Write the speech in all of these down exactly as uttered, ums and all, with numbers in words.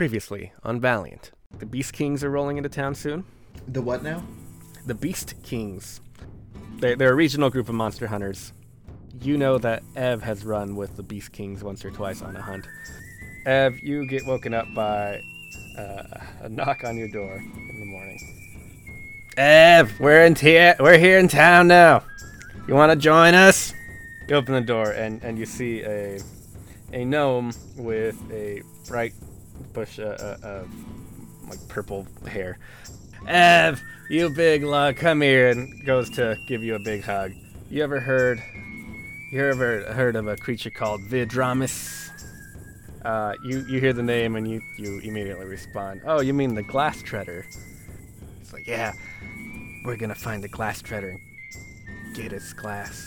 Previously on Valiant. The Beast Kings are rolling into town soon. The what now? The Beast Kings. They're, they're a regional group of monster hunters. You know that Ev has run with the Beast Kings once or twice on a hunt. Ev, you get woken up by uh, a knock on your door in the morning. Ev, we're in t- we're here in town now. You want to join us? You open the door and, and you see a a gnome with a bright bush uh, uh, uh, like purple hair. Ev, you big lug, come here, and goes to give you a big hug. You ever heard? You ever heard of a creature called Vidromus? Uh, you you hear the name and you you immediately respond. Oh, you mean the Glass Treader? It's like, yeah, we're gonna find the Glass Treader and get its glass.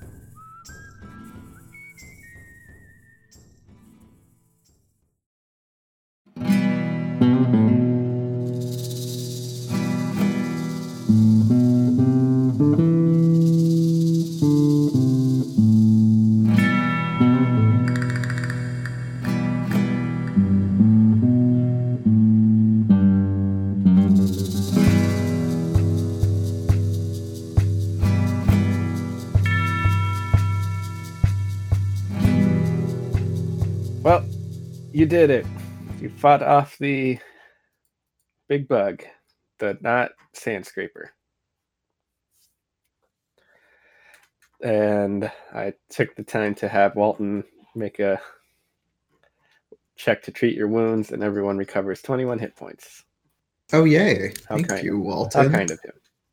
Well, you did it. You fought off the big bug, the not sand scraper. And I took the time to have Walton make a check to treat your wounds, and everyone recovers twenty-one hit points. Oh, yay. How Thank kind you, of, Walton. How kind of him.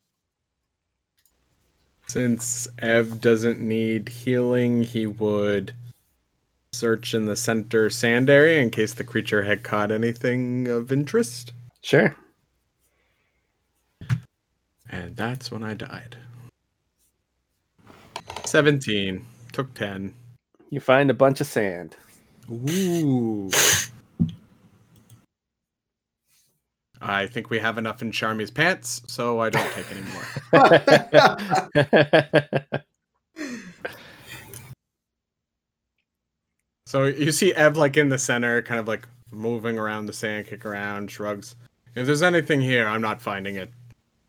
Since Ev doesn't need healing, he would search in the center sand area in case the creature had caught anything of interest. Sure. And that's when I died. seventeen. Took ten. You find a bunch of sand. Ooh. I think we have enough in Charmy's pants, so I don't take any more. So you see Ev like in the center, kind of like moving around the sand, kick around, shrugs. If there's anything here, I'm not finding it.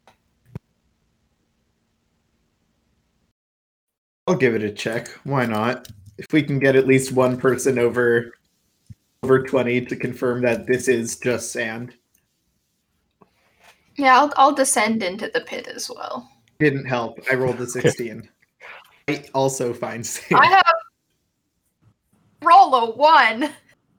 I'll give it a check. Why not? If we can get at least one person over over twenty to confirm that this is just sand. Yeah, I'll, I'll descend into the pit as well. Didn't help. I rolled a sixteen. I also find sand. I have roll a one.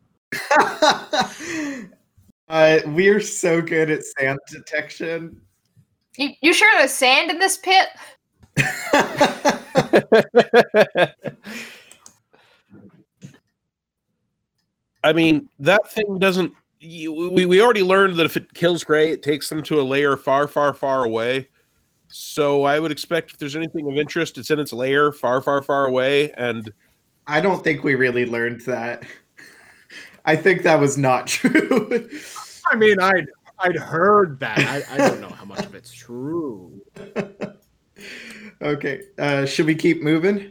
uh, we're so good at sand detection. You, you sure there's sand in this pit? I mean, that thing doesn't... You, we, we already learned that if it kills Gray, it takes them to a layer far, far, far away. So I would expect if there's anything of interest, it's in its lair far, far, far away. And I don't think we really learned that. I think that was not true. I mean, I'd, I'd heard that. I, I don't know how much of it's true. Okay. Uh, should we keep moving?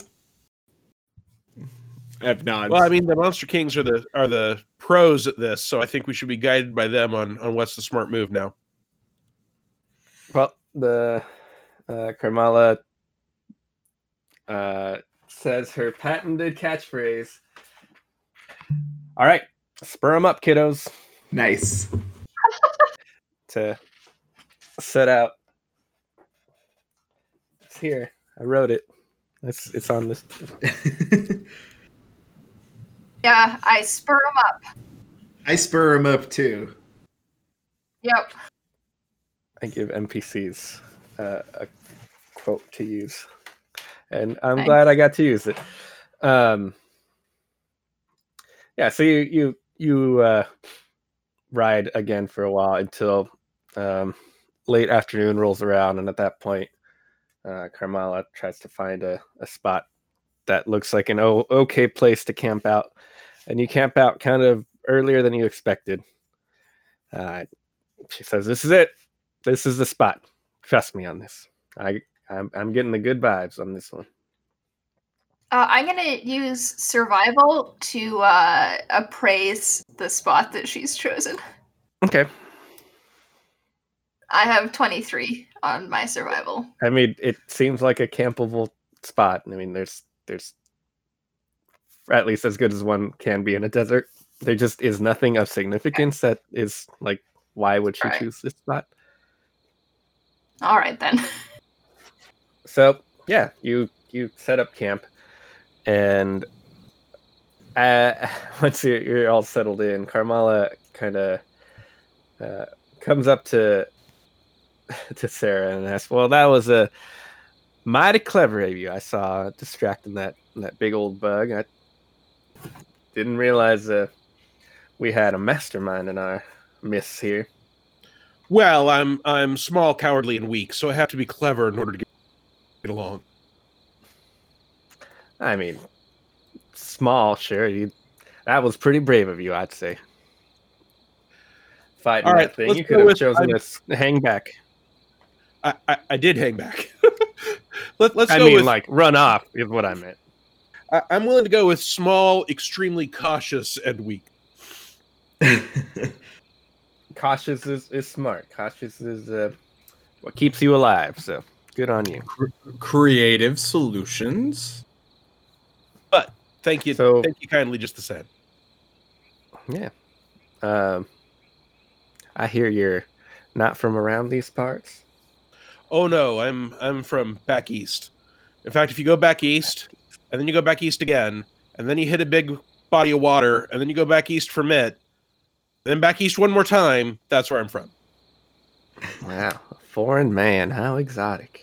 Ev nods. well, I mean, the Monster Kings are the are the pros at this, so I think we should be guided by them on, on what's the smart move now. Well, the uh, Carmela uh, says her patented catchphrase. All right, spur them up, kiddos. Nice. To set out. It's here. I wrote it. It's it's on this. Yeah, I spur them up. I spur him up too. Yep. I give N P Cs uh, a quote to use, and I'm Nice. glad I got to use it. Um, yeah, so you you you uh, ride again for a while until um, late afternoon rolls around, and at that point, uh, Carmela tries to find a, a spot that looks like an o- okay place to camp out, and you camp out kind of earlier than you expected. Uh, she says, "This is it. This is the spot. Trust me on this. I I'm I'm getting the good vibes on this one." Uh, I'm gonna use survival to uh, appraise the spot that she's chosen. Okay. I have twenty-three on my survival. I mean, it seems like a campable spot. I mean, there's there's at least as good as one can be in a desert. There just is nothing of significance that is like, why would she Right. choose this spot? All right then. So yeah, you you set up camp, and uh, once you're, you're all settled in, Carmala kind of uh, comes up to to Sarah and asks, "Well, that was a mighty clever of you. I saw distracting that that big old bug. I didn't realize uh, we had a mastermind in our midst here." Well, I'm I'm small, cowardly, and weak, so I have to be clever in order to get, get along. I mean, small, sure. You, that was pretty brave of you, I'd say. Fighting All right, that thing, let's you go could have with- chosen I'm- to s- hang back. I, I, I did hang back. Let, let's I go mean, with. like, run off is what I meant. I, I'm willing to go with small, extremely cautious, and weak. Cautious is, is smart. Cautious is uh, what keeps you alive, so good on you. Creative solutions. But thank you, So- thank you kindly, just the same. Yeah. Um, I hear you're not from around these parts. Oh no, I'm I'm from back east. In fact, if you go back east, and then you go back east again, and then you hit a big body of water, and then you go back east from it, then back east one more time, that's where I'm from. Wow. A foreign man. How exotic.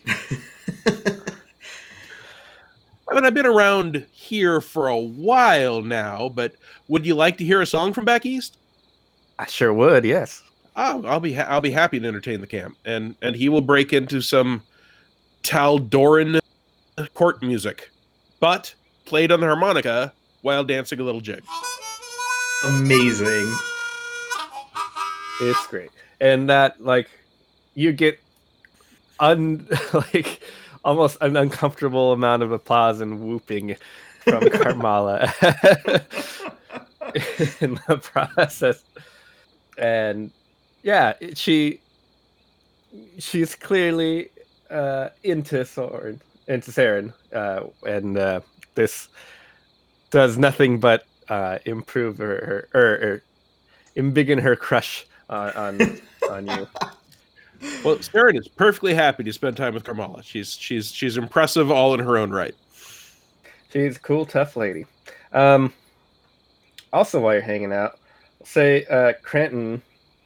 I mean, I've been around here for a while now, but would you like to hear a song from back east? I sure would, yes. Oh, I'll be ha- I'll be happy to entertain the camp, and and he will break into some Taldoran court music, but played on the harmonica while dancing a little jig. Amazing. It's great. And that, like, you get un like almost an uncomfortable amount of applause and whooping from Carmala in the process. And yeah, it- she she's clearly uh, into Soren, into Saren, uh, and uh, this does nothing but uh, improve her, her or, or embiggen her crush on on, on you. Well, Saren is perfectly happy to spend time with Carmala. She's she's she's impressive all in her own right. She's a cool, tough lady. Um, also, while you're hanging out, say uh, Crenton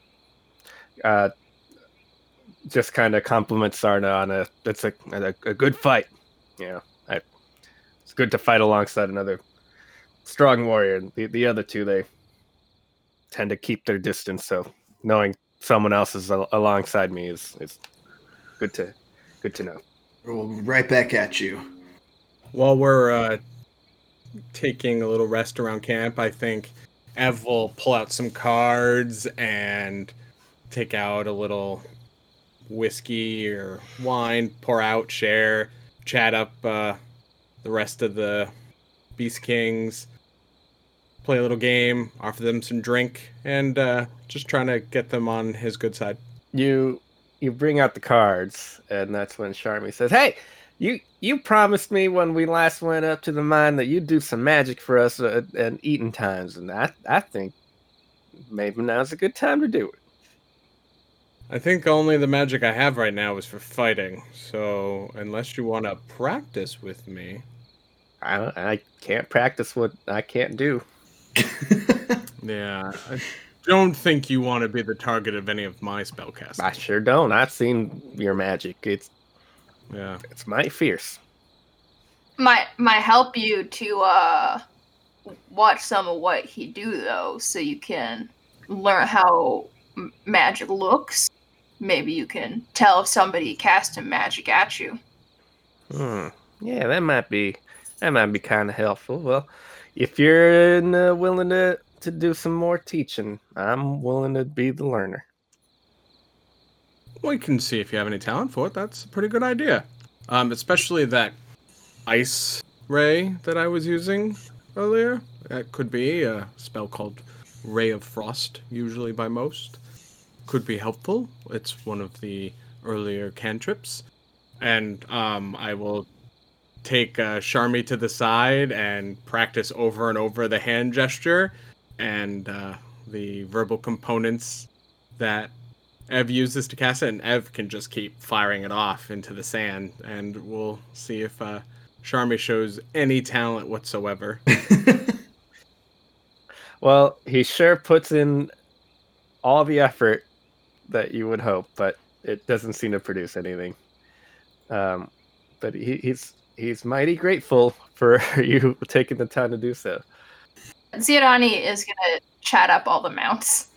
uh, just kind of compliments Sarna on a that's a, a a good fight. You know, I, it's good to fight alongside another strong warrior. The the other two, they tend to keep their distance, so knowing someone else is al- alongside me is is good to good to know. Well, right back at you. While we're uh, taking a little rest around camp, I think Ev will pull out some cards and take out a little whiskey or wine, pour out, share, chat up uh, the rest of the Beast Kings, play a little game, offer them some drink, and uh, just trying to get them on his good side. you you bring out the cards, and that's when Charmy says, "Hey, you you promised me when we last went up to the mine that you'd do some magic for us uh, at eating times, and I I think maybe now's a good time to do it." I think only the magic I have right now is for fighting, so unless you want to practice with me... I don't- I can't practice what I can't do. Yeah, I don't think you want to be the target of any of my spellcasting. I sure don't. I've seen your magic. It's Yeah. it's mighty fierce. Might might help you to uh watch some of what he do though, so you can learn how m- magic looks. Maybe you can tell if somebody casting magic at you. Hmm. Yeah, that might be that might be kind of helpful. Well, if you're uh, willing to to do some more teaching, I'm willing to be the learner. We can see if you have any talent for it. That's a pretty good idea. Um, especially that ice ray that I was using earlier. That could be a spell called Ray of Frost, usually by most. Could be helpful. It's one of the earlier cantrips. And um, I will take uh, Sharmy to the side and practice over and over the hand gesture and uh, the verbal components that Ev uses to cast it, and Ev can just keep firing it off into the sand, and we'll see if uh, Sharmy shows any talent whatsoever. Well, he sure puts in all the effort that you would hope, but it doesn't seem to produce anything. Um, but he, he's he's mighty grateful for you taking the time to do so. Ziadani is gonna chat up all the mounts.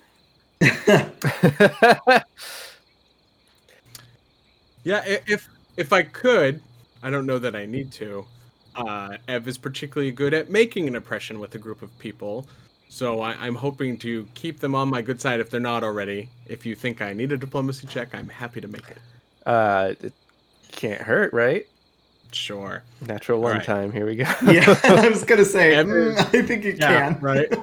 Yeah, i- if if I could, I don't know that I need to. Uh, Ev is particularly good at making an impression with a group of people, so I, I'm hoping to keep them on my good side if they're not already. If you think I need a diplomacy check, I'm happy to make it. uh, it can't hurt, right? Sure. Natural one All right. time. Here we go. Yeah, I was gonna say. Ev- mm, I think you Yeah, can.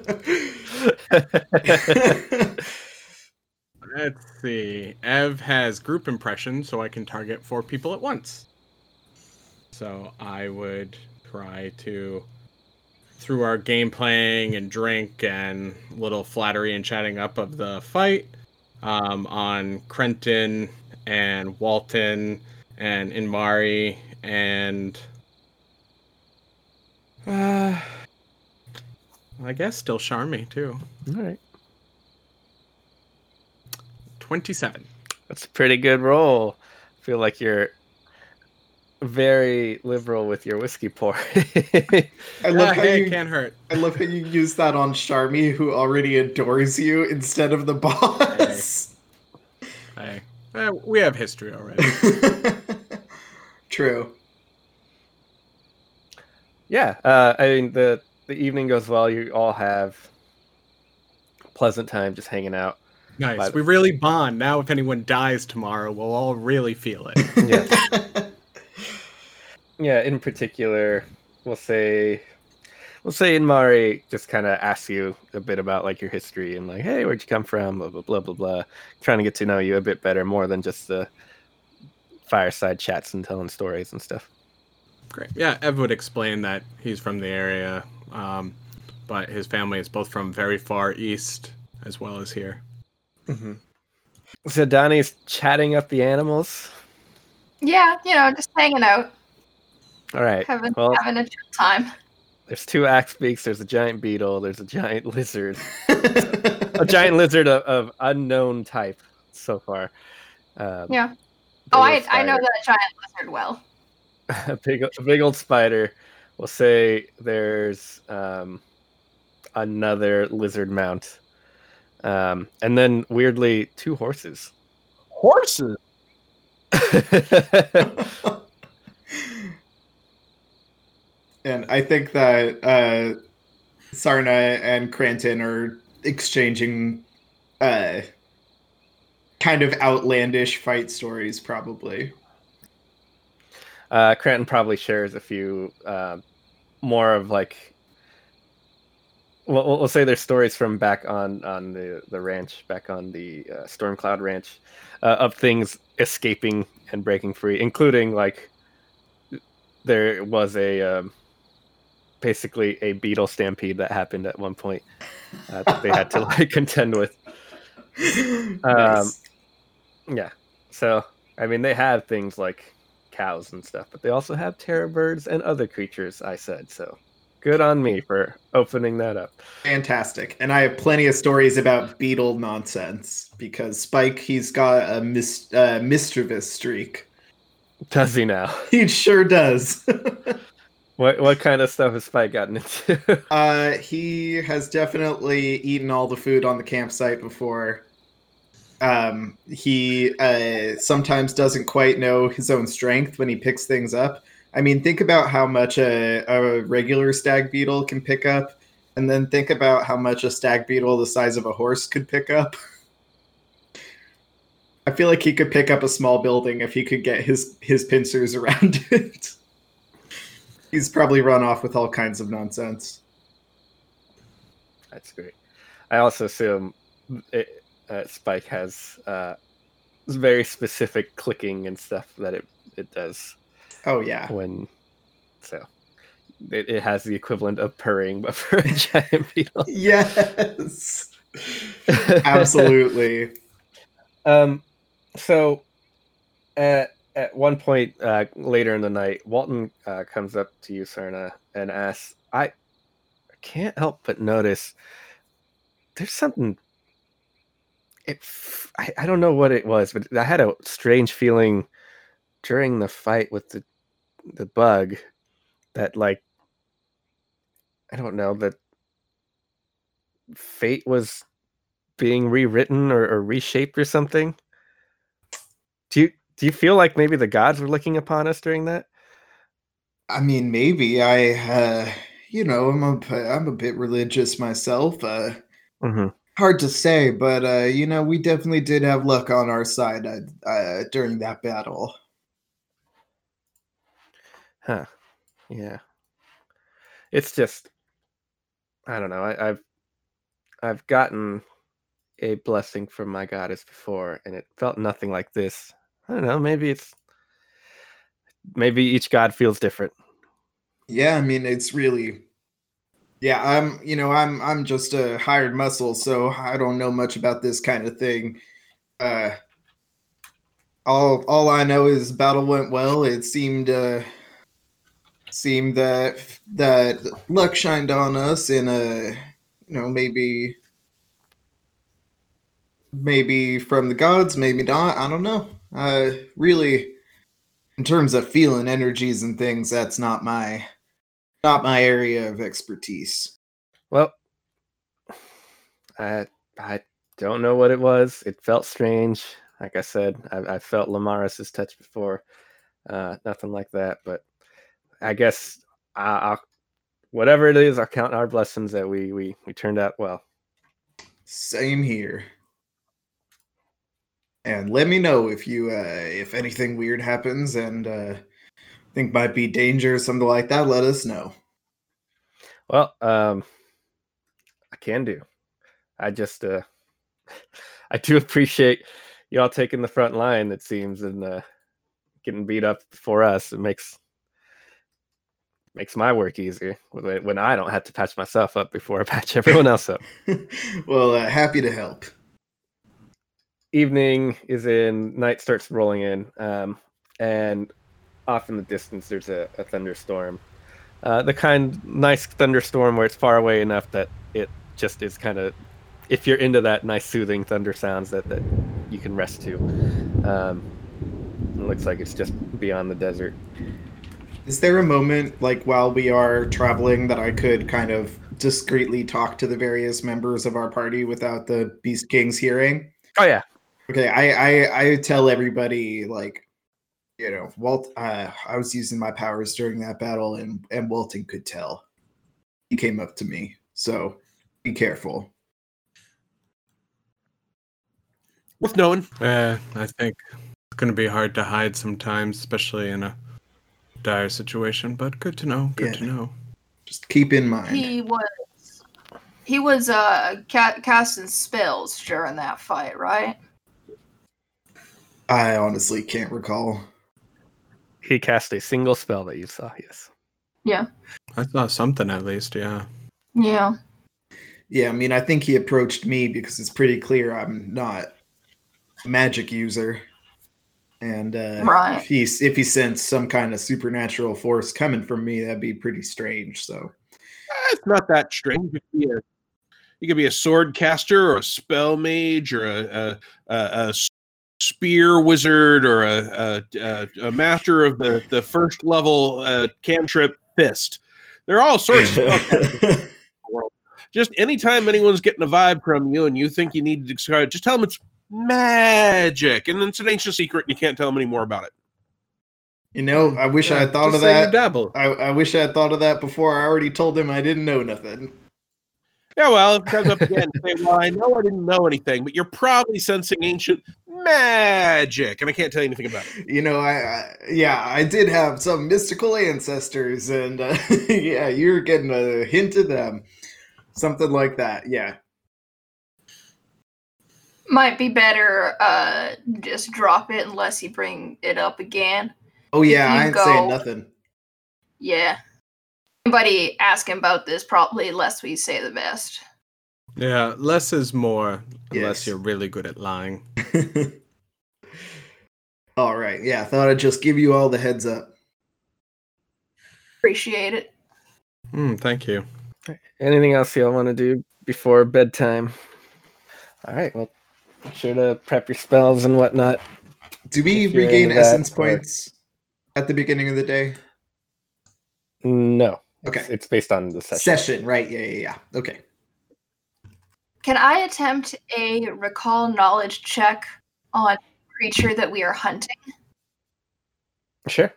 right. Let's see. Ev has group impression, so I can target four people at once. So I would try to, through our game playing and drink and little flattery and chatting up of the fight, um, on Krenton and Walton and Inmari and uh, I guess still Sharmy too. All right. twenty-seven. That's a pretty good roll. I feel like you're very liberal with your whiskey pour. I love Ah, how hey, you. it can't hurt. I love how you use that on Sharmy, who already adores you, instead of the boss. Hey, eh, we have history already. True. Yeah, uh, I mean the the evening goes well. You all have a pleasant time just hanging out. Nice. But- We really bond. Now, if anyone dies tomorrow, we'll all really feel it. Yeah, yeah. In particular, we'll say we'll say Inmari just kind of asks you a bit about like your history and like, hey, where'd you come from? Blah blah blah blah blah. Trying to get to know you a bit better, more than just the fireside chats and telling stories and stuff. Great. Yeah, Ev would explain that he's from the area, um, but his family is both from very far east as well as here. Mm-hmm. So Donnie's chatting up the animals. Yeah, you know, just hanging out, All right. having Well, having a chill time. there's two axe beaks. There's a giant beetle. There's a giant lizard. A giant lizard of, of unknown type so far. Um, Yeah. big Oh, old I I know spider. that giant lizard well. a big a big old spider. We'll say there's um, another lizard mount, um, and then weirdly two horses. Horses. And I think that uh, Sarna and Cranton are exchanging uh, kind of outlandish fight stories, probably. Uh, Cranton probably shares a few uh, more of like. We'll, we'll we'll say there's stories from back on, on the, the ranch, back on the uh, Stormcloud Ranch, uh, of things escaping and breaking free, including like there was a um, basically a beetle stampede that happened at one point uh, that they had to like contend with. Nice. Yeah, so I mean they have things like cows and stuff, but they also have terror birds and other creatures. I said so. Good on me for opening that up. Fantastic. And I have plenty of stories about beetle nonsense because Spike, he's got a mis- uh, mischievous streak. Does he now? He sure does. What what kind of stuff has Spike gotten into? uh, he has definitely eaten all the food on the campsite before. Um, he uh, sometimes doesn't quite know his own strength when he picks things up. I mean, think about how much a, a regular stag beetle can pick up, and then think about how much a stag beetle the size of a horse could pick up. I feel like he could pick up a small building if he could get his, his pincers around it. He's probably run off with all kinds of nonsense. That's great. I also assume it, uh, Spike has uh, very specific clicking and stuff that it, it does. Oh, yeah. When so it, it has the equivalent of purring, but for a giant beetle. Yes. Absolutely. Um. So at at one point uh, later in the night, Walton uh, comes up to you, Serna, and asks, "I can't help but notice there's something." It, I, I don't know what it was, but I had a strange feeling during the fight with the the bug that, like, I don't know, that fate was being rewritten or, or reshaped or something. Do you do you feel like maybe the gods were looking upon us during that? I mean, maybe. I, uh, you know, I'm a, I'm a bit religious myself. Uh, Mm-hmm. hard to say, but, uh, you know, we definitely did have luck on our side uh, uh, during that battle. Huh. Yeah. It's just, I don't know. I, I've I've gotten a blessing from my goddess before, and it felt nothing like this. I don't know. Maybe it's maybe each god feels different. Yeah, I mean, it's really, yeah, I'm, you know, I'm, I'm just a hired muscle, so I don't know much about this kind of thing. Uh, all, all I know is battle went well. It seemed, uh, seemed that that luck shined on us in a, you know, maybe, maybe from the gods, maybe not. I don't know. Uh, really, in terms of feeling energies and things, that's not my. Not my area of expertise. Well, I I don't know what it was. It felt strange. Like I said, I, I felt Lamaris's touch before. Uh, nothing like that, but I guess I, I'll, whatever it is, I'll count our blessings that we we we turned out well. Same here. And let me know if you uh, if anything weird happens and uh, think might be danger or something like that. Let us know. Well, um, I can do. I just uh, I do appreciate y'all taking the front line. It seems, and uh, getting beat up for us. It makes makes my work easier when, when I don't have to patch myself up before I patch everyone else up. Well, uh, happy to help. Evening is in, night starts rolling in, um, and off in the distance there's a, a thunderstorm. Uh, the kind nice thunderstorm where it's far away enough that it just is kind of, if you're into that nice soothing thunder sounds that, that you can rest to. Um, it looks like it's just beyond the desert. Is there a moment, like while we are traveling, that I could kind of discreetly talk to the various members of our party without the Beast Kings hearing? Oh yeah. Okay, I I, I tell everybody, like, you know, Walt. Uh, I was using my powers during that battle, and and Walton could tell. He came up to me, so be careful. Worth knowing. Uh, I think it's going to be hard to hide sometimes, especially in a dire situation. But good to know. Good Yeah. to know. Just keep in mind. He was he was uh ca- casting spells during that fight, right? I honestly can't recall. He cast a single spell that you saw, yes. Yeah. I saw something at least. Yeah. Yeah. Yeah, I mean, I think he approached me because it's pretty clear I'm not a magic user. And uh, Right. if he if he sensed some kind of supernatural force coming from me, that'd be pretty strange. So Eh, It's not that strange. You could be a, you could be a sword caster or a spell mage or a, a, a, a spear wizard or a, a, a, a master of the, the first level uh, cantrip fist. There are all sorts of stuff in the world. Just anytime anyone's getting a vibe from you and you think you need to describe, just tell them it's magic, and it's an ancient secret. And you can't tell them any more about it. you know, I wish I Yeah, had thought just of say you that. dabble. I, I wish I had thought of that before I already told him I didn't know nothing. Yeah, well, it comes up again. Say, well, I know I didn't know anything, but you're probably sensing ancient magic, and I can't tell you anything about it. You know, I, I yeah, I did have some mystical ancestors, and uh, yeah, you're getting a hint of them, something like that. Yeah. Might be better uh just drop it unless you bring it up again. Oh yeah, you I ain't go- saying nothing. Yeah. Anybody asking about this, probably less we say the best. Yeah, less is more, unless Yes. you're really good at lying. All right. Yeah, thought I'd just give you all the heads up. Appreciate it. Hmm, thank you. Anything else y'all want to do before bedtime? All right, well, make sure to prep your spells and whatnot. Do we If you're regain into that, essence or- points at the beginning of the day? No. Okay. It's, it's based on the session. Session, right? Yeah, yeah, yeah. Okay. Can I attempt a recall knowledge check on creature that we are hunting? Sure.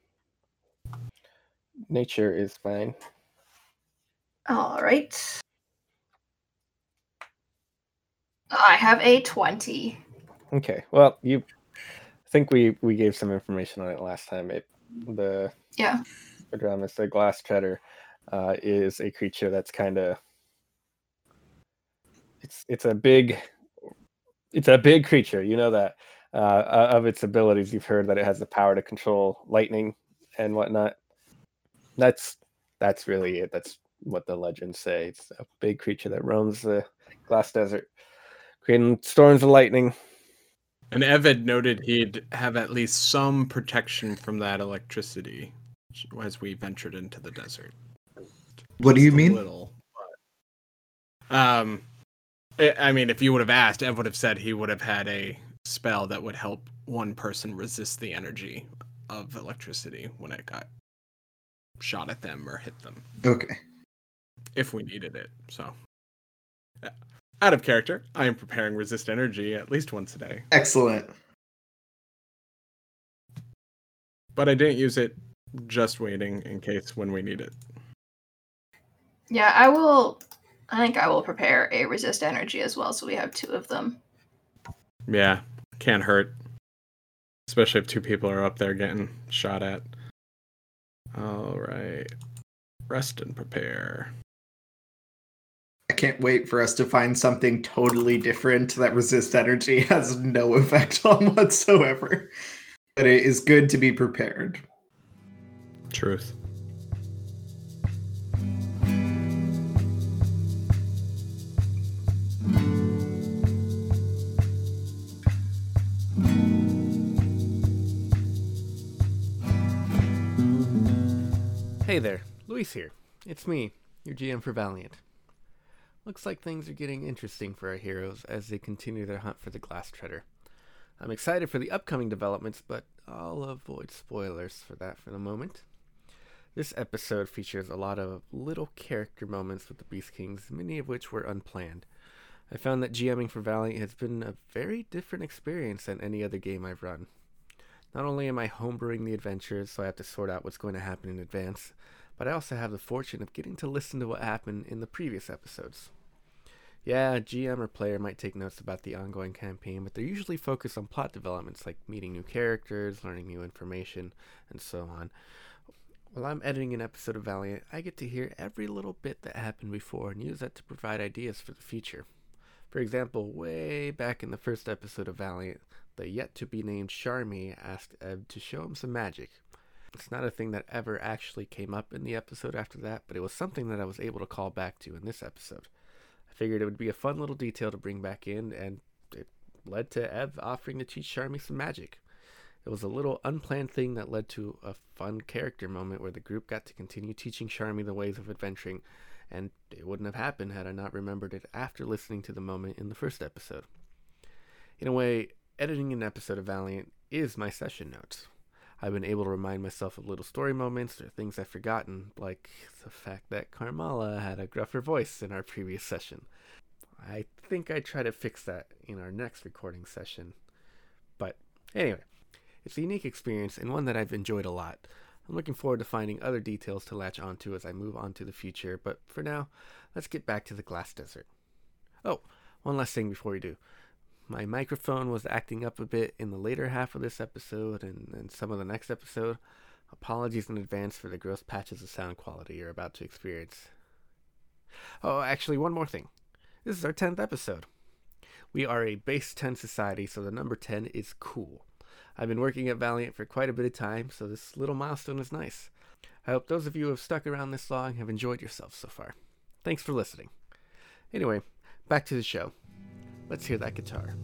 Nature is fine. All right. I have a twenty. Okay. Well, you I think we we gave some information on it last time. It the Yeah. Prodromus, the glass treader, uh, is a creature that's kind of it's it's a big it's a big creature. You know that. Uh, of its abilities, you've heard that it has the power to control lightning and whatnot. That's that's really it. That's what the legends say. It's a big creature that roams the glass desert, creating storms of lightning. And Evid noted he'd have at least some protection from that electricity as we ventured into the desert. What do you Just a mean? little, but- Um, I I mean, if you would have asked, Ev would have said he would have had a spell that would help one person resist the energy of electricity when it got shot at them or hit them, Okay. if we needed it. So, yeah. Out of character, I am preparing resist energy at least once a day, Excellent. but I didn't use it. Just waiting in case when we need it. Yeah, I will. I think I will prepare a resist energy as well, so we have two of them. Yeah, can't hurt. Especially if two people are up there getting shot at. All right. Rest and prepare. I can't wait for us to find something totally different that resist energy has no effect on whatsoever. But it is good to be prepared. Truth. Hey there, Luis here. It's me, your G M for Valiant. Looks like things are getting interesting for our heroes as they continue their hunt for the glass treader. I'm excited for the upcoming developments, but I'll avoid spoilers for that for the moment. This episode features a lot of little character moments with the Beast Kings, many of which were unplanned. I found that GMing for Valiant has been a very different experience than any other game I've run. Not only am I homebrewing the adventures, so I have to sort out what's going to happen in advance, but I also have the fortune of getting to listen to what happened in the previous episodes. Yeah, a G M or player might take notes about the ongoing campaign, but they're usually focused on plot developments like meeting new characters, learning new information, and so on. While I'm editing an episode of Valiant, I get to hear every little bit that happened before and use that to provide ideas for the future. For example, way back in the first episode of Valiant, the yet-to-be-named Charmy asked Eb to show him some magic. It's not a thing that ever actually came up in the episode after that, but it was something that I was able to call back to in this episode. I figured it would be a fun little detail to bring back in, and it led to Eb offering to teach Charmy some magic. It was a little unplanned thing that led to a fun character moment where the group got to continue teaching Charmy the ways of adventuring, and it wouldn't have happened had I not remembered it after listening to the moment in the first episode. In a way, editing an episode of Valiant is my session notes. I've been able to remind myself of little story moments or things I've forgotten, like the fact that Carmala had a gruffer voice in our previous session. I think I try to fix that in our next recording session. But anyway, it's a unique experience and one that I've enjoyed a lot. I'm looking forward to finding other details to latch onto as I move on to the future, but for now, let's get back to the glass desert. Oh, one last thing before we do. my microphone was acting up a bit in the later half of this episode and, and some of the next episode. Apologies in advance for the gross patches of sound quality you're about to experience. Oh, actually, one more thing. This is our tenth episode. We are a base ten society, so the number ten is cool. I've been working at Valiant for quite a bit of time, so this little milestone is nice. I hope those of you who have stuck around this long have enjoyed yourselves so far. Thanks for listening. Anyway, back to the show. Let's hear that guitar.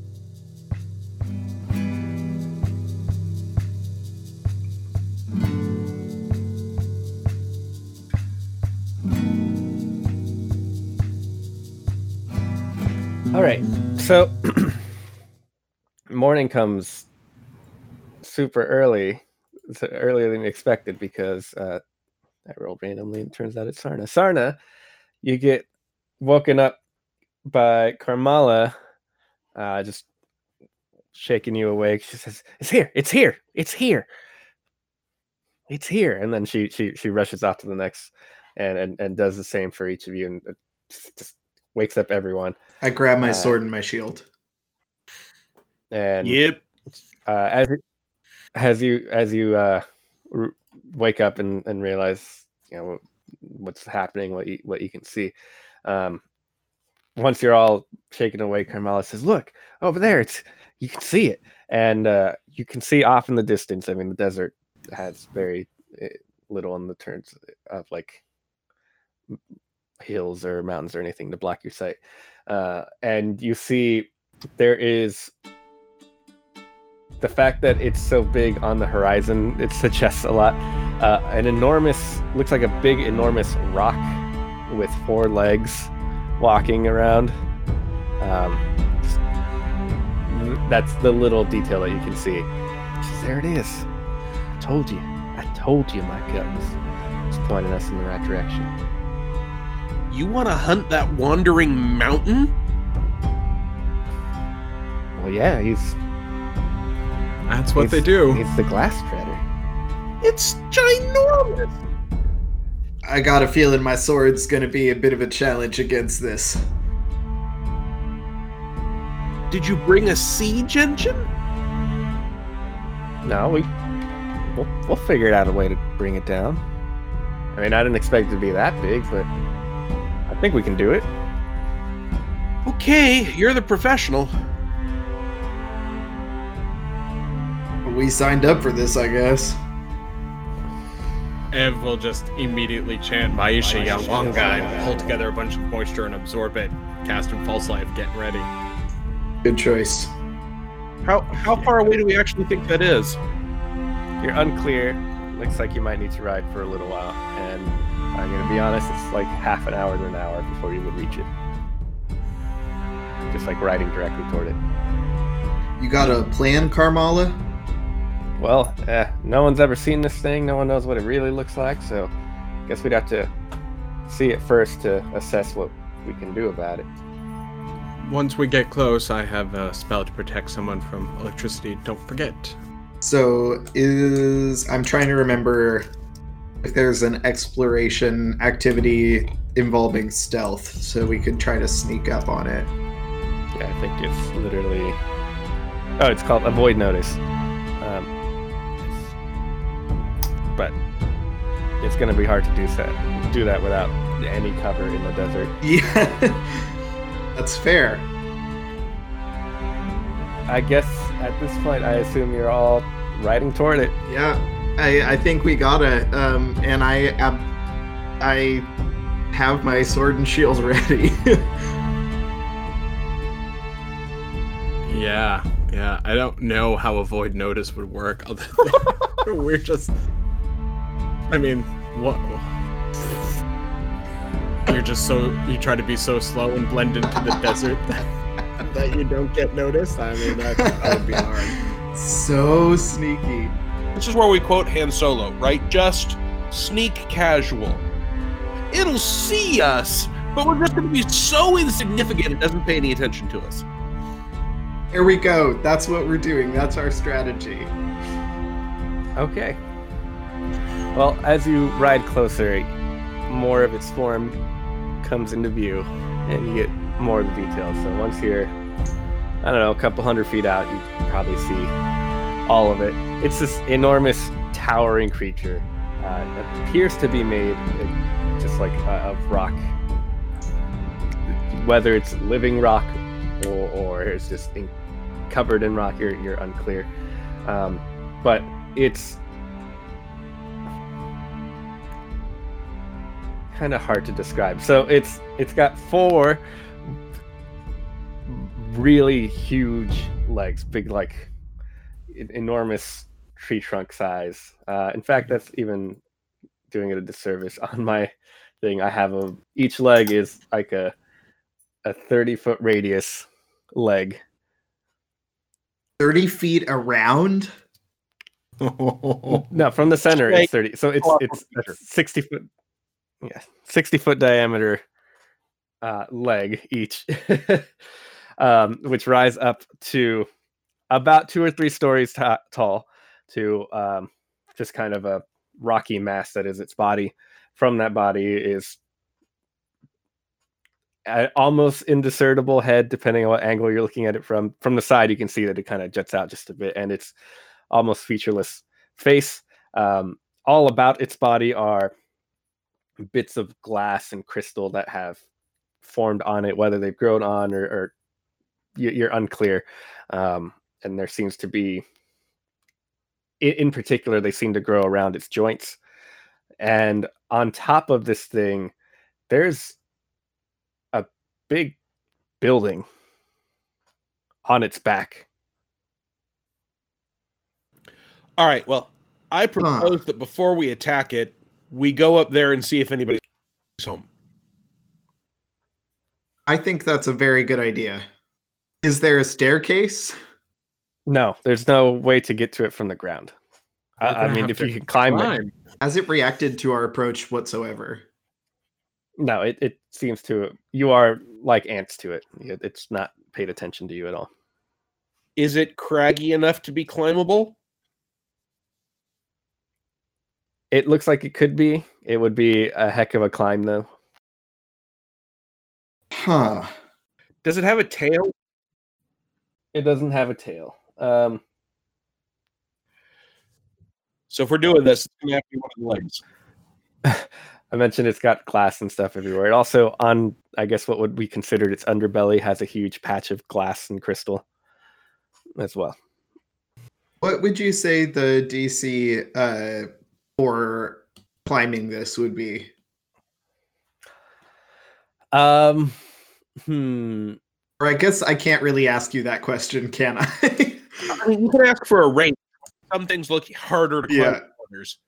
All right, so morning comes super early, so earlier than expected because uh, I rolled randomly and it turns out it's Sarna. Sarna, you get woken up by Karmala, uh, just shaking you awake. She says, "It's here! It's here! It's here! It's here!" And then she she she rushes off to the next, and and, and does the same for each of you, and just wakes up everyone. I grab my uh, sword and my shield. And Yep. uh, as it, as you as you uh, r- wake up and, and realize you know what's happening, what you what you can see. Um, once you're all shaken awake, Karmala says, "Look over there! It's you can see it, and uh, you can see off in the distance. I mean, the desert has very uh, little in the terms of like hills or mountains or anything to block your sight, uh, and you see there is." The fact that it's so big on the horizon, it suggests a lot. Uh, an enormous, looks like a big, enormous rock with four legs walking around. Um, just, that's the little detail that you can see. She says, "There it is. I told you. I told you my gut was, was pointing us in the right direction." You want to hunt that wandering mountain? Well, yeah, he's... That's what he's, they do. He's the glass treader. It's ginormous. I got a feeling my sword's going to be a bit of a challenge against this. Did you bring a siege engine? No, we we'll, we'll figure out a way to bring it down. I mean, I didn't expect it to be that big, but I think we can do it. Okay, you're the professional. We signed up for this, I guess. Ev will just immediately chant Maisha Yawanga and pull together a bunch of moisture and absorb it. Cast in False Life, getting ready. Good choice. How how far away do we actually think that is? You're unclear. Looks like you might need to ride for a little while, and I'm gonna be honest, it's like half an hour to an hour before you would reach it. Just like riding directly toward it. You got a plan, Karmala? Well, eh, no one's ever seen this thing. No one knows what it really looks like, so I guess we'd have to see it first to assess what we can do about it. Once we get close, I have a spell to protect someone from electricity. Don't forget. So is I'm trying to remember if there's an exploration activity involving stealth, so we could try to sneak up on it. Yeah, I think it's literally... Oh, it's called Avoid Notice. Um, but it's going to be hard to do that, do that without any cover in the desert. Yeah, that's fair. I guess at this point, I assume you're all riding toward it. Yeah, I, I think we gotta. Um, and I, uh, I have my sword and shield ready. Yeah, yeah. I don't know how Avoid Notice would work. Other than we're just. I mean, what? You're just so you try to be so slow and blend into the desert that, that you don't get noticed. I mean, that, that would be hard. So sneaky. This is where we quote Han Solo, right? Just sneak casual. It'll see us, but we're just going to be so insignificant it doesn't pay any attention to us. Here we go. That's what we're doing. That's our strategy. Okay. Well, as you ride closer, more of its form comes into view, and you get more of the details. So once you're I don't know, a couple hundred feet out, you can probably see all of it. It's this enormous, towering creature. Uh, it appears to be made uh, just like uh, of rock. Whether it's living rock or, or it's just in, covered in rock, you're, you're unclear. Um, but it's kind of hard to describe. So it's it's got four really huge legs, big, like enormous tree trunk size. Uh, in fact, that's even doing it a disservice. On my thing, I have a each leg is like a a thirty foot radius leg. thirty feet around? No, from the center it's thirty. So it's it's a sixty foot, yeah, sixty foot diameter uh, leg each, um, which rise up to about two or three stories t- tall to um, just kind of a rocky mass that is its body. From that body is an almost indiscernible head, depending on what angle you're looking at it from. From the side, you can see that it kind of juts out just a bit, and it's almost featureless face. Um, all about its body are bits of glass and crystal that have formed on it, whether they've grown on or, or you're unclear. Um, and there seems to be, in, in particular, they seem to grow around its joints. And on top of this thing, there's a big building on its back. All right, well, I propose huh. that before we attack it, we go up there and see if anybody's home. I think that's a very good idea. Is there a staircase? No, there's no way to get to it from the ground. I, I mean, if you can climb, climb it. Has it reacted to our approach whatsoever? No, it, it seems to. You are like ants to it. It's not paid attention to you at all. Is it craggy enough to be climbable? It looks like it could be. It would be a heck of a climb, though. Huh. Does it have a tail? It doesn't have a tail. Um, so if we're doing this, it's going to have to be one of the legs. I mentioned it's got glass and stuff everywhere. It also, on, I guess, what would be considered its underbelly, has a huge patch of glass and crystal as well. What would you say the D C uh, for climbing this would be? Um, hmm. Or I guess I can't really ask you that question, can I? I mean, you can ask for a range. Some things look harder to climb yeah. than others.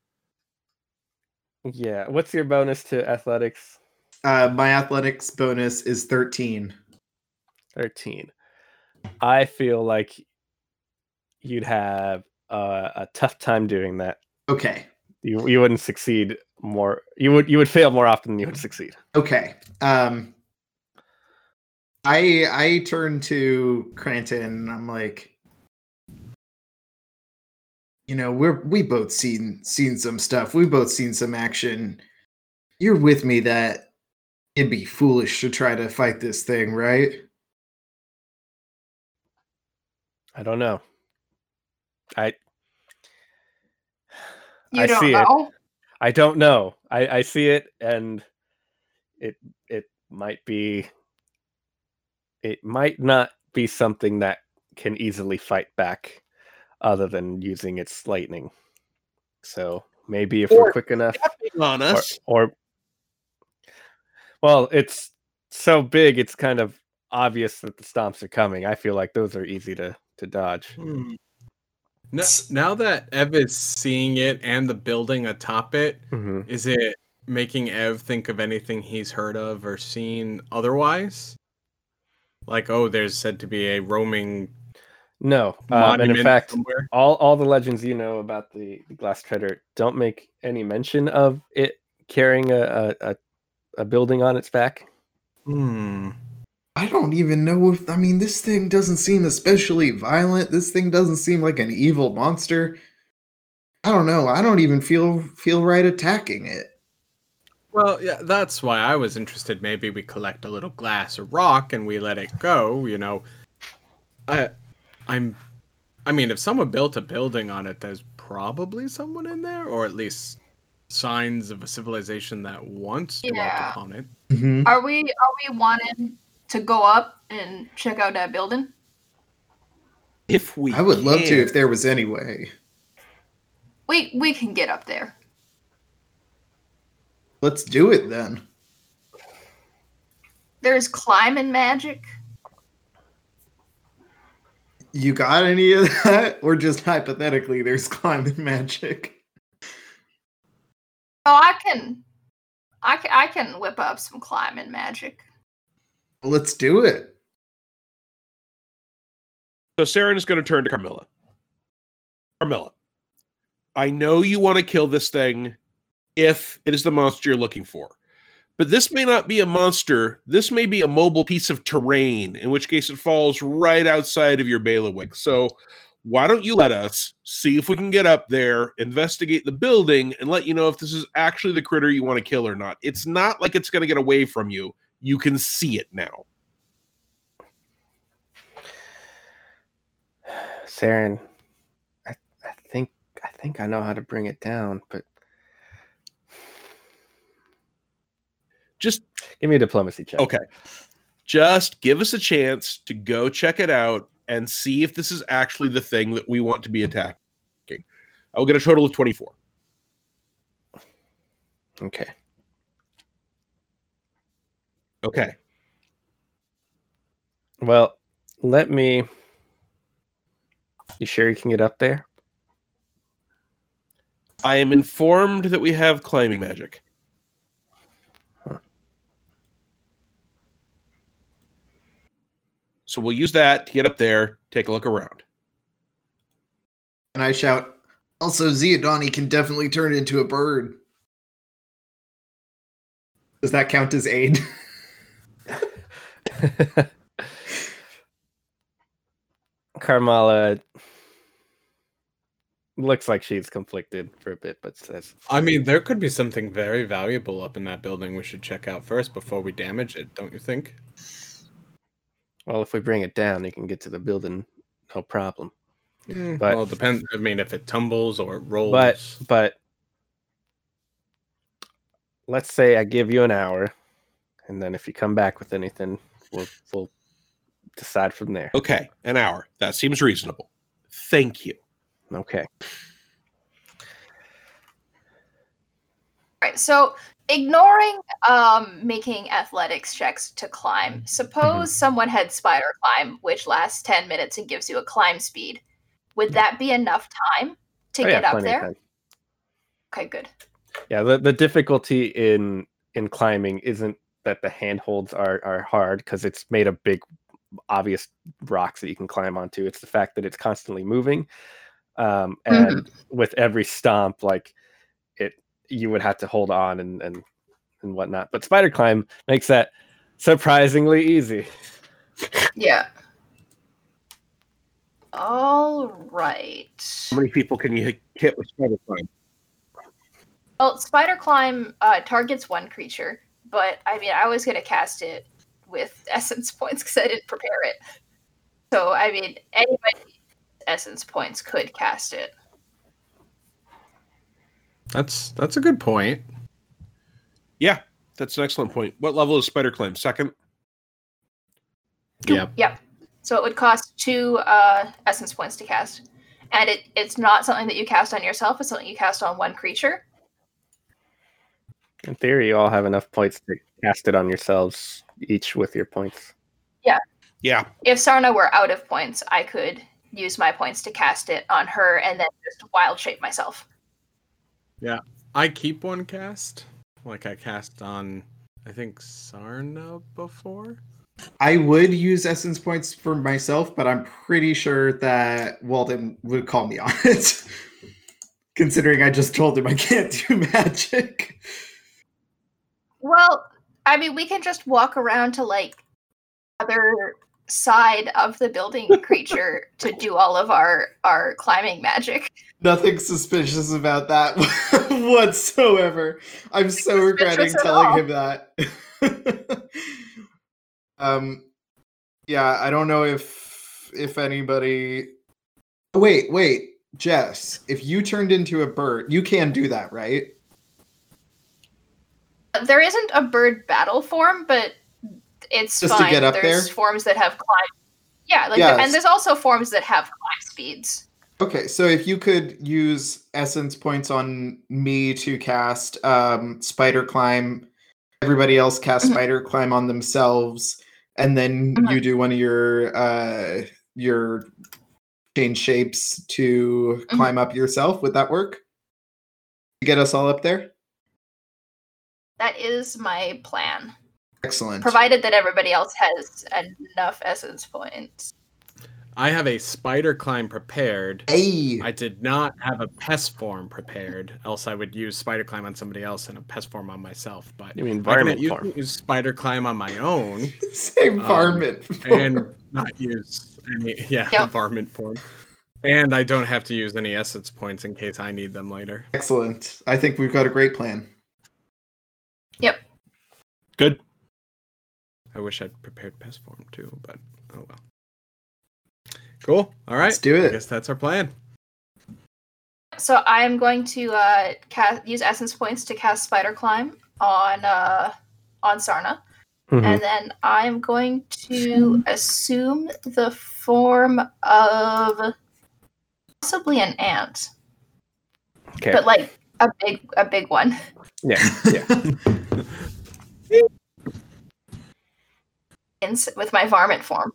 Yeah. What's your bonus to athletics? Uh, my athletics bonus is thirteen. thirteen. I feel like you'd have uh, a tough time doing that. Okay. You you wouldn't succeed more. You would you would fail more often than you would succeed. Okay. Um. I I turn to Cranton and I'm like, you know, we're we both seen seen some stuff. We both seen some action. You're with me that it'd be foolish to try to fight this thing, right? I don't know. I You I don't see know? it. I don't know. I, I see it, and it it might be. It might not be something that can easily fight back, other than using its lightning. So maybe if or we're quick enough, on us, or, or well, it's so big, it's kind of obvious that the stomps are coming. I feel like those are easy to to dodge. Hmm. Now, now that Ev is seeing it and the building atop it, mm-hmm. is it making Ev think of anything he's heard of or seen otherwise? Like, oh, there's said to be a roaming no, um, and in fact, somewhere? all all the legends you know about the, the glass treader don't make any mention of it carrying a a, a building on its back. Hmm. I don't even know if, I mean, this thing doesn't seem especially violent. This thing doesn't seem like an evil monster. I don't know. I don't even feel feel right attacking it. Well, yeah, that's why I was interested. Maybe we collect a little glass or rock and we let it go, you know. I, I'm, I mean, if someone built a building on it, there's probably someone in there, or at least signs of a civilization that once dwelt Yeah. upon it. Mhm. Are we are we wanting to go up and check out that building? If we I would love to can. if there was any way. We we can get up there. Let's do it then. There's climbing magic. You got any of that? Or just hypothetically, there's climate magic? Oh, I can, I can, I can whip up some climbing magic. Let's do it. So Saren is going to turn to Carmilla. Carmilla, I know you want to kill this thing if it is the monster you're looking for. But this may not be a monster. This may be a mobile piece of terrain, in which case it falls right outside of your bailiwick. So why don't you let us see if we can get up there, investigate the building, and let you know if this is actually the critter you want to kill or not. It's not like it's going to get away from you. You can see it now. Saren, I, I think I think I know how to bring it down, but Just give me a diplomacy check. okay. Just give us a chance to go check it out and see if this is actually the thing that we want to be attacking. I will get a total of twenty-four. Okay. Okay. Well, let me. You sure you can get up there? I am informed that we have climbing magic. So we'll use that to get up there, take a look around. And I shout, also, Ziadani can definitely turn into a bird. Does that count as aid? Carmilla looks like she's conflicted for a bit, but says, I mean, there could be something very valuable up in that building we should check out first before we damage it, don't you think? well, if we bring it down, you can get to the building, no problem. Mm, But- well, it depends. I mean, if it tumbles or it rolls. But but let's say I give you an hour, and then if you come back with anything, we'll we'll decide from there. Okay, an hour. That seems reasonable. Thank you. Okay. Right. So ignoring um making athletics checks to climb. Suppose someone had spider climb, which lasts ten minutes and gives you a climb speed. Would that be enough time to Oh, yeah, get up plenty of there? time. Okay, good. Yeah, the, the difficulty in in climbing isn't that the handholds are are hard because it's made of big, obvious rocks that you can climb onto. It's the fact that it's constantly moving, um, and with every stomp, like it, you would have to hold on and and and whatnot. But spider climb makes that surprisingly easy. Yeah. All right. How many people can you hit with spider climb? Well, spider climb uh, targets one creature, but I mean, I was gonna cast it with essence points because I didn't prepare it. So I mean, anybody with essence points could cast it. that's that's a good point. Yeah, that's an excellent point. What level is spider climb? Second? Yeah. Yep. So it would cost two uh, essence points to cast, and it, it's not something that you cast on yourself. It's something you cast on one creature. In theory, you all have enough points to cast it on yourselves, each with your points. Yeah. If Sarna were out of points, I could use my points to cast it on her and then just wild shape myself. I keep one cast, like I cast on, I think, Sarna before. I would use essence points for myself, but I'm pretty sure that Walden would call me on it. Considering I just told him I can't do magic. Well, I mean, we can just walk around to like other side of the building creature to do all of our our climbing magic. Nothing suspicious about that whatsoever. I'm so regretting Suspicious at telling all. him that. um, yeah, I don't know if if anybody. Wait, wait, Jess. If you turned into a bird, you can do that, right? There isn't a bird battle form, but it's Just to fine. get up There's there? forms that have climb. Yeah, like Yes. and there's also forms that have climb speeds. Okay, so if you could use essence points on me to cast um, spider climb, everybody else cast Mhm. spider climb on themselves, and then Mhm. you do one of your uh, your change shapes to Mhm. climb up yourself. Would that work? To get us all up there? That is my plan. Excellent. Provided that everybody else has enough essence points. I have a spider climb prepared. Hey, I did not have a pest form prepared, else I would use spider climb on somebody else and a pest form on myself. But You mean I can varmint use, form? use spider climb on my own same um, varmint. and not use any yeah Yep. varmint form. And I don't have to use any essence points in case I need them later. Excellent. I think we've got a great plan. Yep. Good. I wish I'd prepared pest form too, but oh well. Cool. All right. Let's do it. I guess that's our plan. So I'm going to uh, cast, use essence points to cast spider climb on uh, on Sarna, Mhm. and then I'm going to assume the form of possibly an ant, Okay. but like a big a big one. Yeah. Yeah. In, with my varmint form.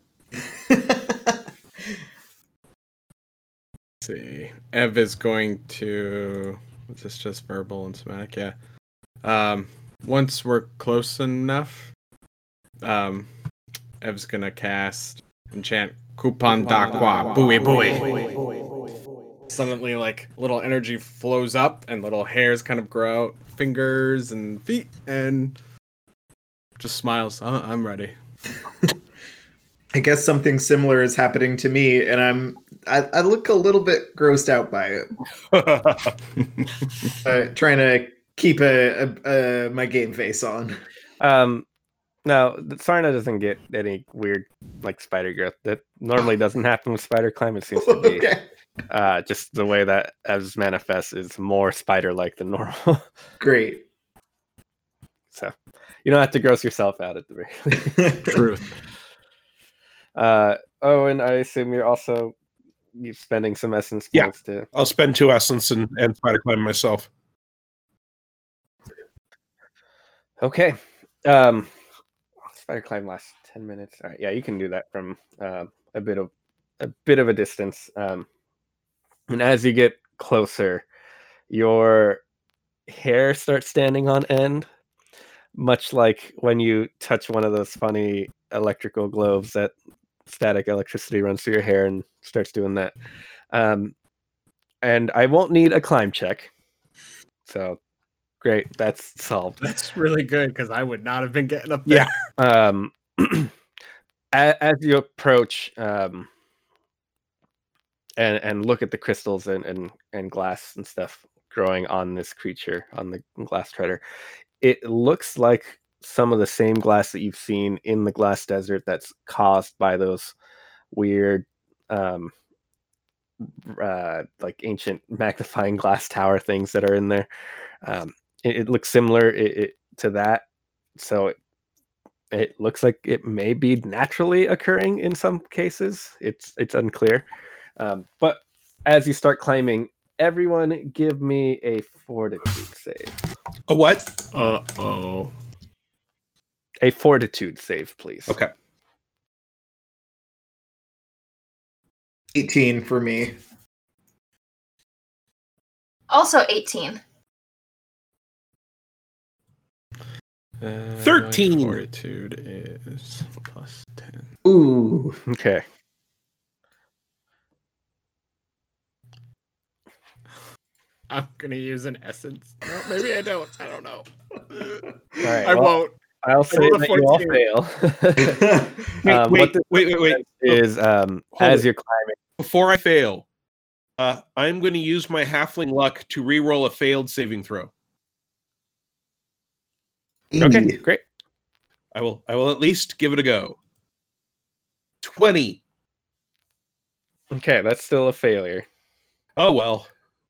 Let's see. Ev is going to. Is this just verbal and somatic? Yeah. Um, once we're close enough, um, Ev's gonna cast enchant Coupon Dakwa Buoy Buoy. Suddenly, like little energy flows up, and little hairs kind of grow out, fingers and feet, and just smiles. Oh, I'm ready. I guess something similar is happening to me, and I'm I, I look a little bit grossed out by it. Uh, trying to keep a, a, a my game face on. Um, no, the Sarna doesn't get any weird like spider growth. That normally doesn't happen with spider climb. It seems to be Okay, uh, just the way that as manifests is more spider-like than normal. great. So you don't have to gross yourself out at the very least. Truth. Uh, oh, and I assume you're also you spending some essence Yeah. points to. I'll spend two essence and, and spider climb myself. Okay. Um, spider climb lasts ten minutes. All right, yeah, you can do that from uh, a bit of a bit of a distance. Um, and as you get closer, your hair starts standing on end, much like when you touch one of those funny electrical globes that static electricity runs through your hair and starts doing that. Um, and I won't need a climb check. So great, that's solved. That's really good because I would not have been getting up there. Yeah. Um, as, as you approach um, and and look at the crystals and, and and glass and stuff growing on this creature, on the glass treader, it looks like some of the same glass that you've seen in the glass desert that's caused by those weird um uh like ancient magnifying glass tower things that are in there. Um it, it looks similar it, it, to that, so it, it looks like it may be naturally occurring in some cases. It's it's unclear. Um, but as you start climbing, everyone give me a fortitude save. A what? Uh oh. A fortitude save, please. Okay. eighteen for me. Also eighteen. Uh, thirteen. my fortitude is plus ten. Ooh. Okay. I'm gonna use an essence. No, maybe I don't. I don't know. All right. I well, won't. I'll say rolled a that you all fourteen. fail. Wait, Um, wait, what this wait, wait, wait. is um, Hold as it. you're climbing. Before I fail, uh, I'm going to use my halfling luck to re-roll a failed saving throw. Okay, great. I will. I will at least give it a go. Twenty. Okay, that's still a failure. Oh well.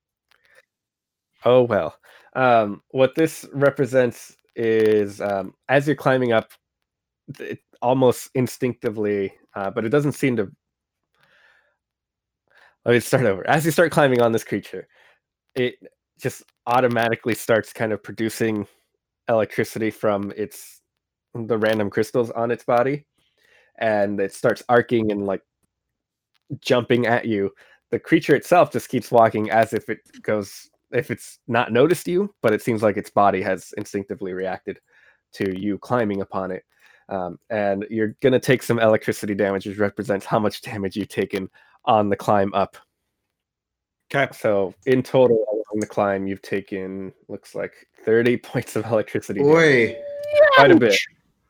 Oh well. Um, what this represents is um, as you're climbing up, it almost instinctively, uh, but it doesn't seem to. Let me start over. As you start climbing on this creature, it just automatically starts kind of producing electricity from its the random crystals on its body, and it starts arcing and like jumping at you. The creature itself just keeps walking as if it goes if it's not noticed you, but it seems like its body has instinctively reacted to you climbing upon it. Um, and you're gonna take some electricity damage, which represents how much damage you've taken on the climb up. Okay. So in total on the climb, you've taken looks like thirty points of electricity damage. Boy, Quite a bit.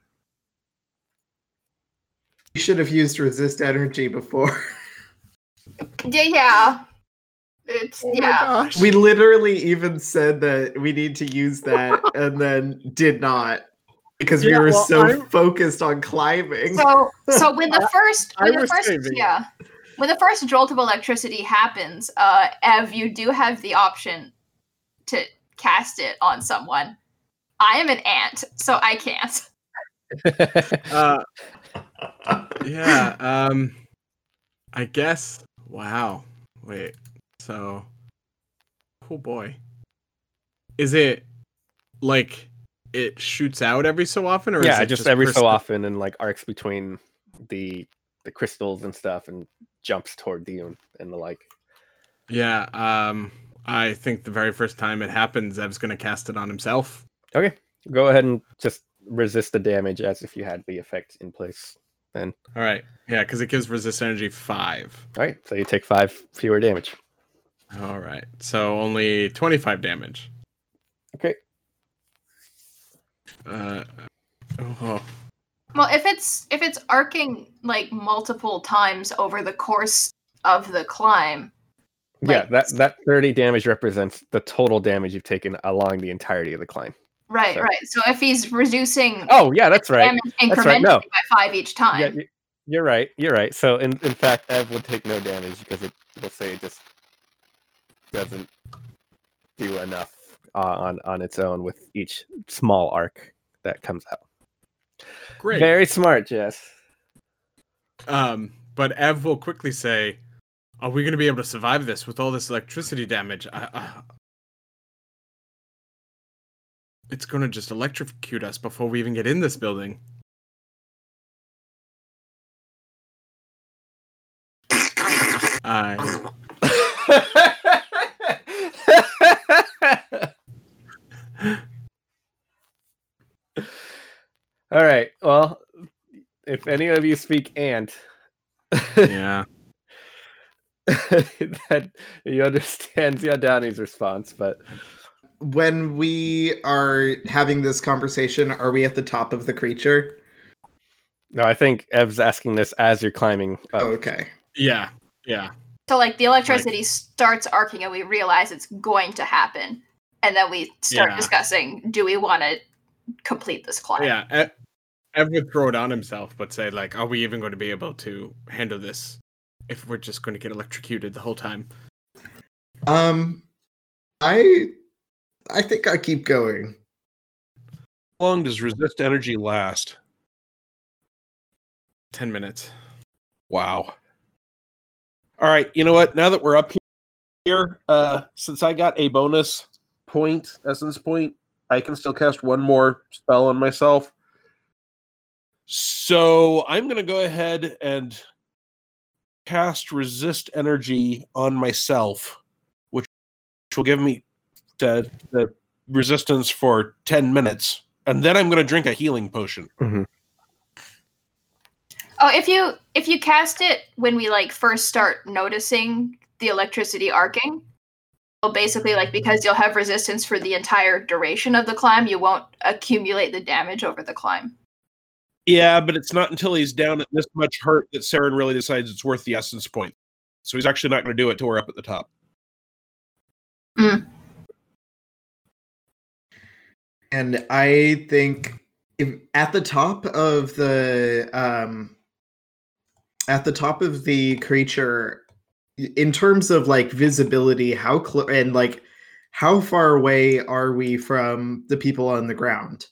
you should have used resist energy before. Yeah, yeah. It's Oh my yeah. gosh. We literally even said that we need to use that and then did not because Yeah, we were well, so I'm- focused on climbing. So so when the first I when the was first saving it. yeah when the first jolt of electricity happens, uh, Ev, you do have the option to cast it on someone. I am an ant, so I can't. Uh, yeah. Um, I guess. Wow. Wait. So. Oh boy. Is it like it shoots out every so often, or yeah, is it just, every persist- so often, and like arcs between the the crystals and stuff, and jumps toward you and, and the like. Yeah. Um, I think the very first time it happens, Ev's gonna cast it on himself. Okay, go ahead and just resist the damage as if you had the effect in place. Then, All right. Yeah, because it gives resist energy five. all right, so you take five fewer damage. All right. So only twenty-five damage. Okay. Uh. Oh. Well, if it's if it's arcing like multiple times over the course of the climb, Yeah, Like- that that thirty damage represents the total damage you've taken along the entirety of the climb. right, So- right. So if he's reducing Oh, yeah, that's right. damage incrementally That's right, no. by five each time, Yeah, y- you're right. You're right. So in, in fact, Ev would take no damage because it will say it just doesn't do enough uh, on on its own with each small arc that comes out. Great. Very smart, Jess. Um, but Ev will quickly say, "Are we going to be able to survive this with all this electricity damage? I, I... It's going to just electrocute us before we even get in this building." I All right. Well, if any of you speak ant, yeah. that you understand Ziadani's response, but When we are having this conversation, are we at the top of the creature? no, I think Ev's asking this as you're climbing up. Oh, okay. Yeah. Yeah. so like the electricity starts arcing and we realize it's going to happen, and then we start Yeah. discussing: do we want to complete this climb? Yeah. Ev, Ev would throw it on himself, but say like, "Are we even going to be able to handle this if we're just going to get electrocuted the whole time?" Um, I, I think I keep going. How long does resist energy last? Ten minutes. Wow. All right. You know what? Now that we're up here, uh, since I got a bonus point, essence point, I can still cast one more spell on myself. So I'm going to go ahead and cast resist energy on myself, which will give me the, the resistance for ten minutes. And then I'm going to drink a healing potion. Oh, if you if you cast it when we like first start noticing the electricity arcing, well, basically like because you'll have resistance for the entire duration of the climb, you won't accumulate the damage over the climb. Yeah, but it's not until he's down at this much hurt that Saren really decides it's worth the essence point. So he's actually not going to do it till we're up at the top. And I think if at the top of the um at the top of the creature, in terms of like visibility, how close and like how far away are we from the people on the ground?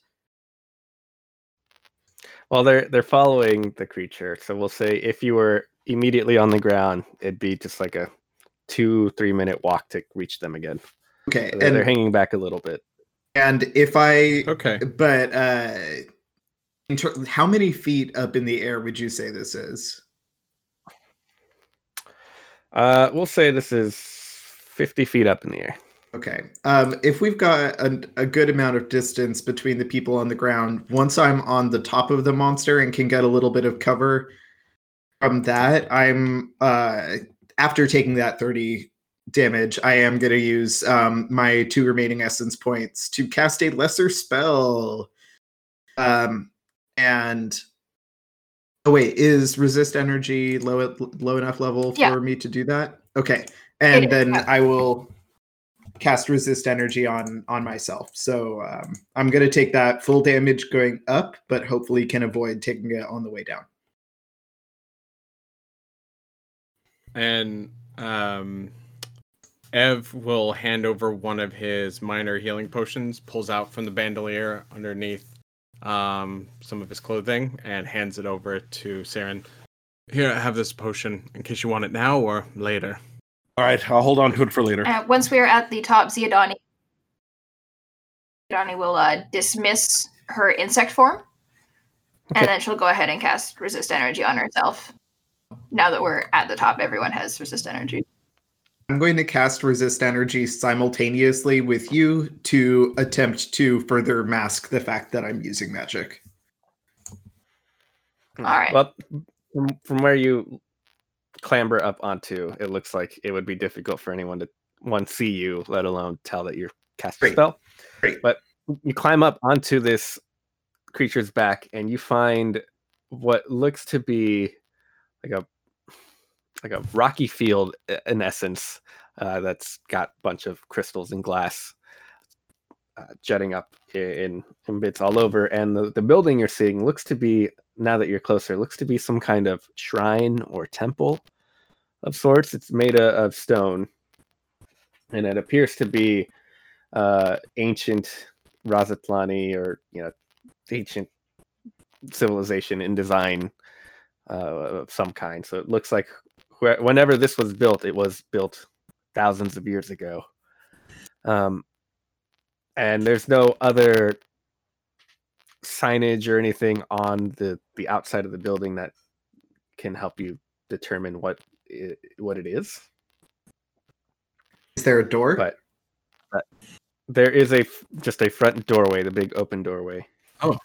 Well, they're they're following the creature, so we'll say if you were immediately on the ground, it'd be just like a two three minute walk to reach them again. Okay, So they're, and they're hanging back a little bit. and if I Okay. but uh, in ter- how many feet up in the air would you say this is? Uh, we'll say this is fifty feet up in the air. Okay. Um, if we've got a, a good amount of distance between the people on the ground, once I'm on the top of the monster and can get a little bit of cover from that, I'm uh, after taking that thirty damage, I am going to use um, my two remaining essence points to cast a lesser spell. Um, and oh wait, is resist energy low low enough level for Yeah. me to do that? Okay, and It is, then yeah. I will cast resist energy on on myself. So um, I'm going to take that full damage going up, but hopefully can avoid taking it on the way down. And um, Ev will hand over one of his minor healing potions, pulls out from the bandolier underneath um, some of his clothing, and hands it over to Saren. Here, I have this potion in case you want it now or later. All right, I'll hold on to it for later. Uh, once we are at the top, Ziadani, Ziadani will uh, dismiss her insect form, Okay. and then she'll go ahead and cast resist energy on herself. Now that we're at the top, everyone has resist energy. I'm going to cast resist energy simultaneously with you to attempt to further mask the fact that I'm using magic. All right. Well, from, from where you clamber up onto, it looks like it would be difficult for anyone to one see you, let alone tell that you're casting a Great. spell. Great. But you climb up onto this creature's back, and you find what looks to be like a like a rocky field in essence, uh, that's got a bunch of crystals and glass uh, jutting up in, in bits all over. And the, the building you're seeing looks to be, now that you're closer, looks to be some kind of shrine or temple of sorts. It's made of, of stone, and it appears to be uh, ancient Razatlani, or you know, ancient civilization in design uh, of some kind. So it looks like wh- whenever this was built, it was built thousands of years ago. Um, and there's no other signage or anything on the, the outside of the building that can help you determine what it, what it is. Is there a door? But, but there is a f- just a front doorway, the big open doorway. Oh.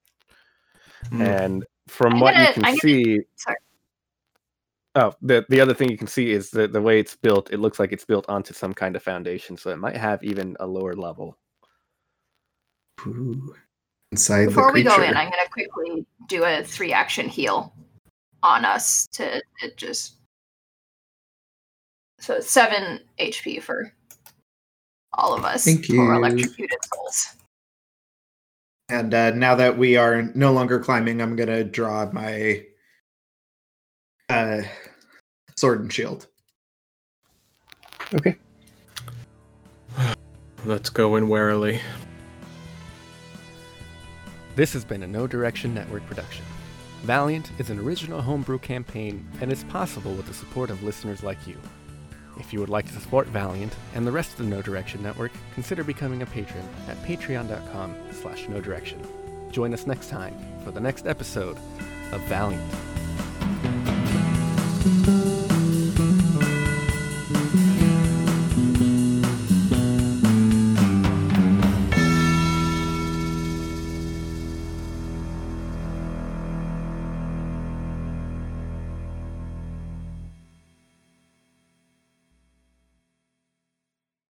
And from I'm what gonna- you can I'm gonna- see, Sorry. oh, the the other thing you can see is that the way it's built, it looks like it's built onto some kind of foundation, so it might have even a lower level. Ooh. Inside Before the we creature. go in, I'm going to quickly do a three action heal on us to, to just. So it's seven H P for all of us. Thank For you. electrocuted souls. And uh, now that we are no longer climbing, I'm going to draw my uh, sword and shield. Okay. Let's go in warily. This has been a No Direction Network production. Valiant is an original homebrew campaign and is possible with the support of listeners like you. If you would like to support Valiant and the rest of the No Direction Network, consider becoming a patron at patreon.com slash no direction. Join us next time for the next episode of Valiant.